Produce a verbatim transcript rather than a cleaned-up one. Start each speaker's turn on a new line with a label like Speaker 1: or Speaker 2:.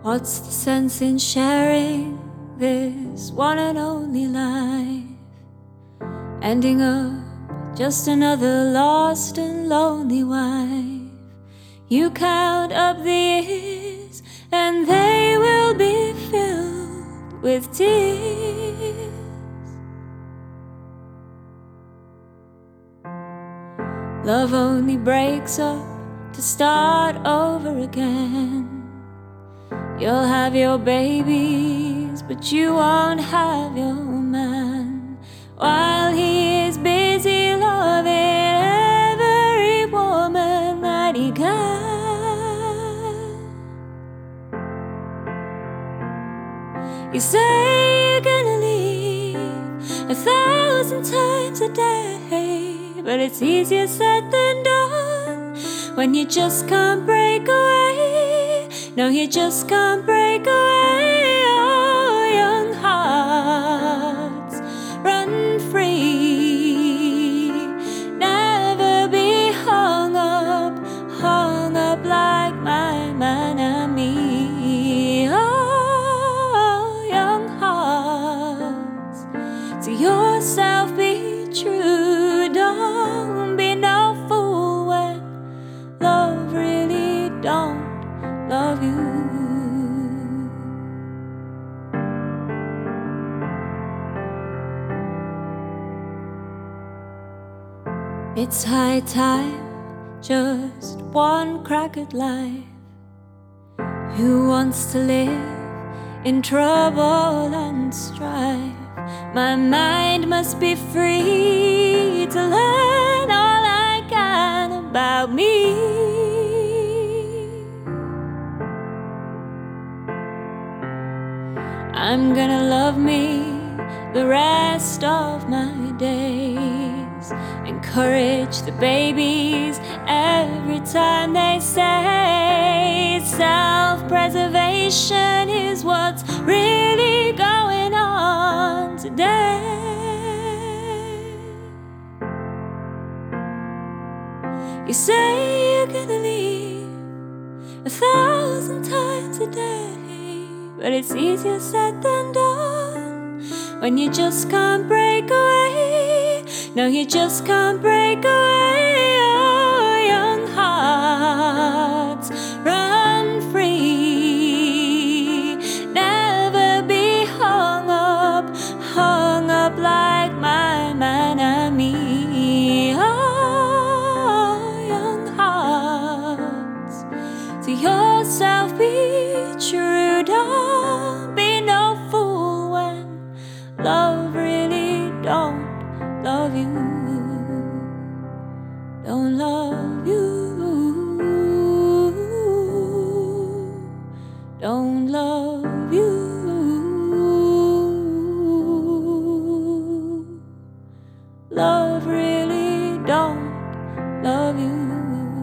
Speaker 1: What's the sense in sharing this one and only life? Ending up just another lost and lonely wife. You count up the years and they will be filled with tears. Love only breaks up to start over again. You'll have your babies, but you won't have your man, while he is busy loving every woman that he can. You say you're gonna leave a thousand times a day, but it's easier said than done when you just can't break away. No, you just can't break away. Oh, young hearts, run free. Never be hung up, hung up like my man and me. Oh, young hearts, to yourself be true. Don't be no fool when love really don't love you. It's high time, just one crack at life. Who wants to live in trouble and strife? My mind must be free to learn all I can about me. I'm gonna love me the rest of my days. Encourage the babies every time they say self-preservation is what's really going on today. You say you're gonna leave a thousand times a day, but it's easier said than done when you just can't break away. No, you just can't break away. Oh, young hearts, run free. Never be hung up, hung up like my man and me. Oh, young hearts, to yourself be true. Don't be no fool when love really don't love you. Don't love you. Don't love you. Love really don't love you.